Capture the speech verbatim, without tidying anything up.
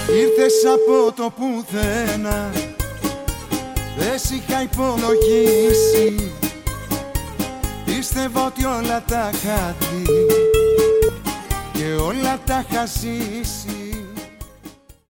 Ήρθες από το πουθένα, δεν σ' είχα υπολογίσει. Πίστευα ότι όλα τα είχα δει και όλα τα είχα ζήσει.